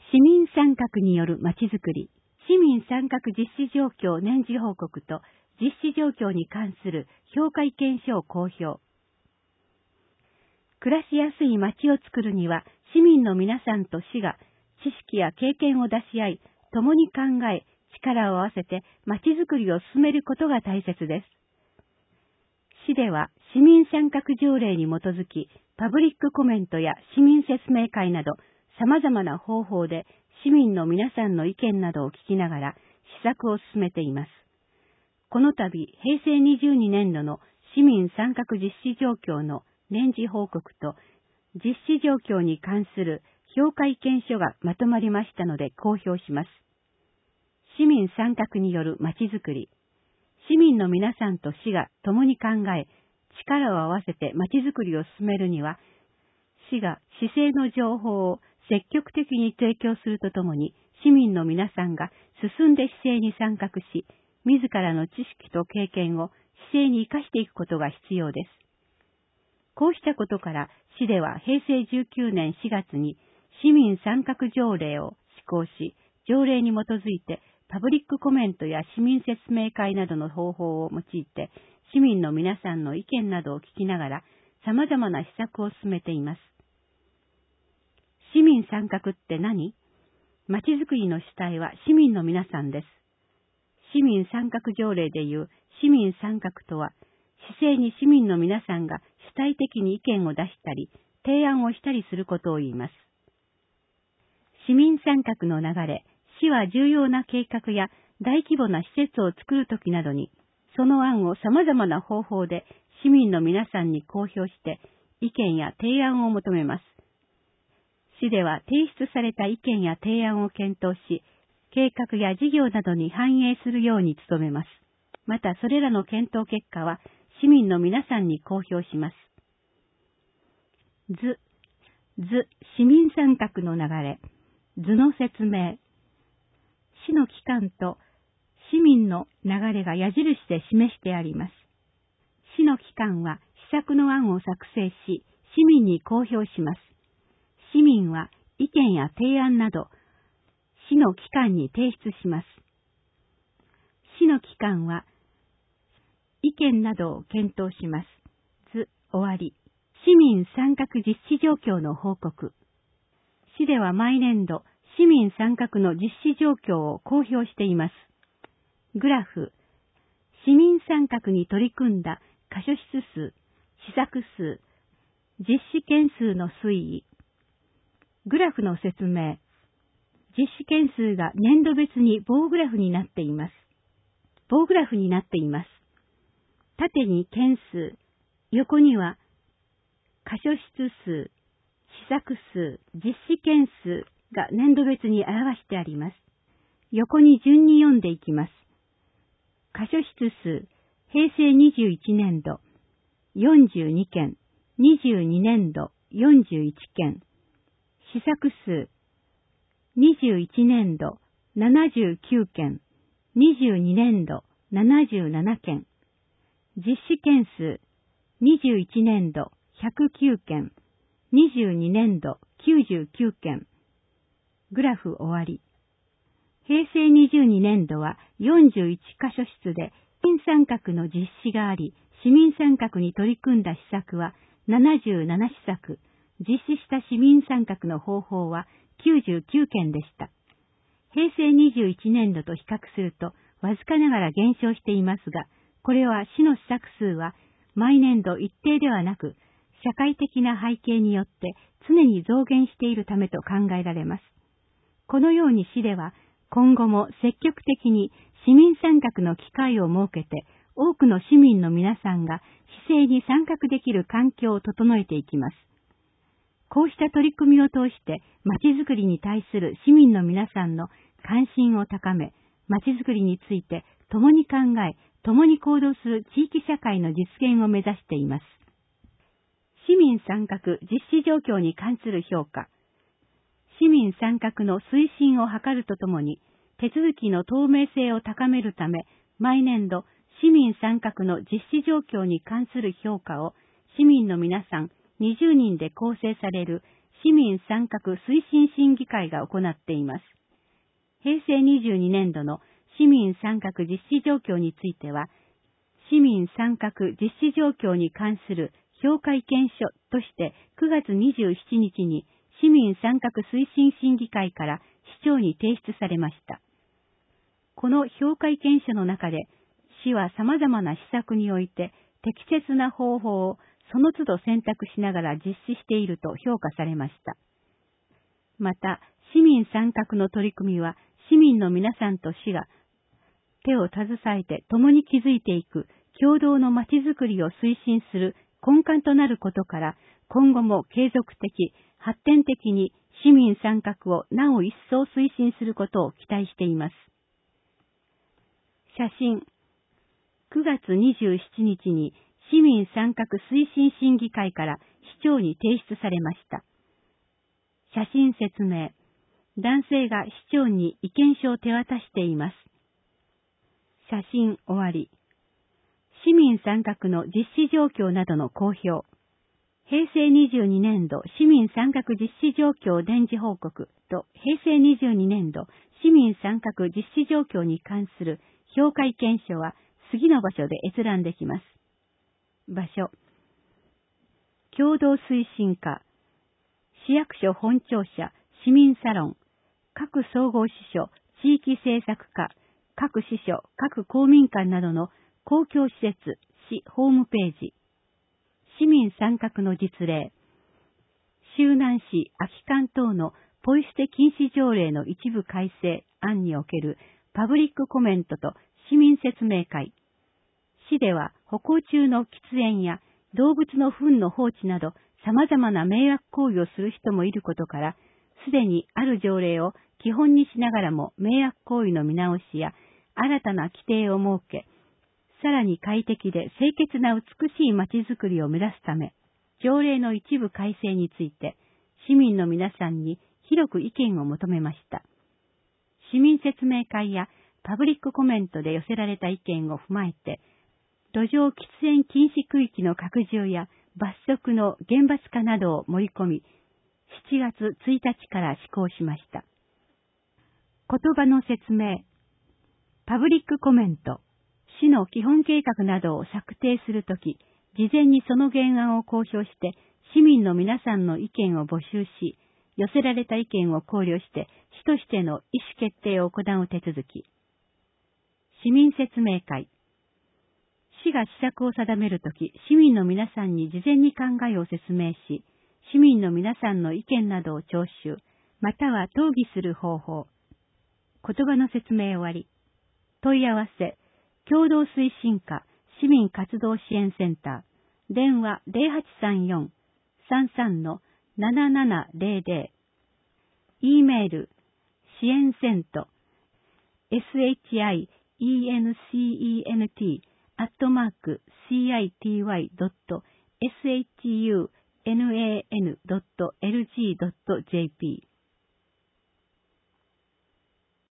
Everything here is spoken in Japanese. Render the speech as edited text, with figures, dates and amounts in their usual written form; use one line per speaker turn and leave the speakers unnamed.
市民参画によるまちづくり、市民参画実施状況年次報告と実施状況に関する評価意見書を公表。暮らしやすい街を作るには、市民の皆さんと市が知識や経験を出し合い、共に考え、力を合わせて街づくりを進めることが大切です。市では市民参画条例に基づき、パブリックコメントや市民説明会など、様々な方法で市民の皆さんの意見などを聞きながら施策を進めています。この度、平成22年度の市民参画実施状況の年次報告と実施状況に関する評価意見書がまとまりましたので公表します。市民参画によるまちづくり。市民の皆さんと市が共に考え、力を合わせてまちづくりを進めるには、市が市政の情報を積極的に提供するとともに、市民の皆さんが進んで市政に参画し、自らの知識と経験を市政に生かしていくことが必要です。こうしたことから、市では平成19年4月に市民参画条例を施行し、条例に基づいてパブリックコメントや市民説明会などの方法を用いて、市民の皆さんの意見などを聞きながら、様々な施策を進めています。市民参画って何？まちづくりの主体は市民の皆さんです。市民参画条例でいう市民参画とは、市政に市民の皆さんが主体的に意見を出したり、提案をしたりすることを言います。市民参画の流れ、市は重要な計画や大規模な施設を作るときなどに、その案を様々な方法で市民の皆さんに公表して意見や提案を求めます。市では提出された意見や提案を検討し、計画や事業などに反映するように努めます。またそれらの検討結果は市民の皆さんに公表します。市民参画の流れ、図の説明。市の機関と市民の流れが矢印で示してあります。市の機関は施策の案を作成し、市民に公表します。市民は意見や提案など、市の機関に提出します。市の機関は意見などを検討します。終わり。市民参画実施状況の報告。市では毎年度、市民参画の実施状況を公表しています。グラフ。市民参画に取り組んだ箇所指数、施策数、実施件数の推移。グラフの説明。実施件数が年度別に棒グラフになっています。縦に件数、横には箇所指数、施策数、実施件数が年度別に表してあります。横に順に読んでいきます。箇所指数、平成21年度42件、22年度41件、施策数、21年度79件、22年度77件、実施件数、21年度109件、22年度99件。グラフ終わり。平成22年度は41箇所室で市民参画の実施があり、市民参画に取り組んだ施策は77施策、実施した市民参画の方法は99件でした。平成21年度と比較するとわずかながら減少していますが、これは市の施策数は毎年度一定ではなく、社会的な背景によって常に増減しているためと考えられます。このように市では今後も積極的に市民参画の機会を設けて、多くの市民の皆さんが市政に参画できる環境を整えていきます。こうした取り組みを通して、まちづくりに対する市民の皆さんの関心を高め、まちづくりについて共に考え、共に行動する地域社会の実現を目指しています。市民参画実施状況に関する評価。市民参画の推進を図るとともに、手続きの透明性を高めるため、毎年度、市民参画の実施状況に関する評価を、市民の皆さん20人で構成される市民参画推進審議会が行っています。平成22年度の市民参画実施状況については、市民参画実施状況に関する評価意見書として9月27日に市民参画推進審議会から市長に提出されました。この評価意見書の中で、市は様々な施策において適切な方法をその都度選択しながら実施していると評価されました。また、市民参画の取り組みは市民の皆さんと市が手を携えて共に築いていく共同のまちづくりを推進する根幹となることから、今後も継続的、発展的に市民参画をなお一層推進することを期待しています。写真。9月27日に市民参画推進審議会から市長に提出されました。写真説明。男性が市長に意見書を手渡しています。写真終わり。市民参画の実施状況などの公表。平成22年度市民参画実施状況電磁報告と平成22年度市民参画実施状況に関する評価意見書は次の場所で閲覧できます。場所。共同推進課。市役所本庁舎、市民サロン。各総合支所、地域政策課、各支所、各公民館などの公共施設、市ホームページ。市民参画の実例。周南市空き館等のポイ捨て禁止条例の一部改正案におけるパブリックコメントと市民説明会。市では歩行中の喫煙や動物の糞の放置など様々な迷惑行為をする人もいることから、すでにある条例を基本にしながらも迷惑行為の見直しや新たな規定を設け、さらに快適で清潔な美しい街づくりを目指すため、条例の一部改正について市民の皆さんに広く意見を求めました。市民説明会やパブリックコメントで寄せられた意見を踏まえて、路上喫煙禁止区域の拡充や罰則の厳罰化などを盛り込み、7月1日から施行しました。言葉の説明。パブリックコメント。市の基本計画などを策定するとき、事前にその原案を公表して、市民の皆さんの意見を募集し、寄せられた意見を考慮して、市としての意思決定を行う手続き。市民説明会。市が施策を定めるとき、市民の皆さんに事前に考えを説明し、市民の皆さんの意見などを聴取、または討議する方法。言葉の説明終わり。問い合わせ。共同推進課市民活動支援センター。電話 0834-33-7700。E メール。支援セント。shiencent@city.sunan.lg.jp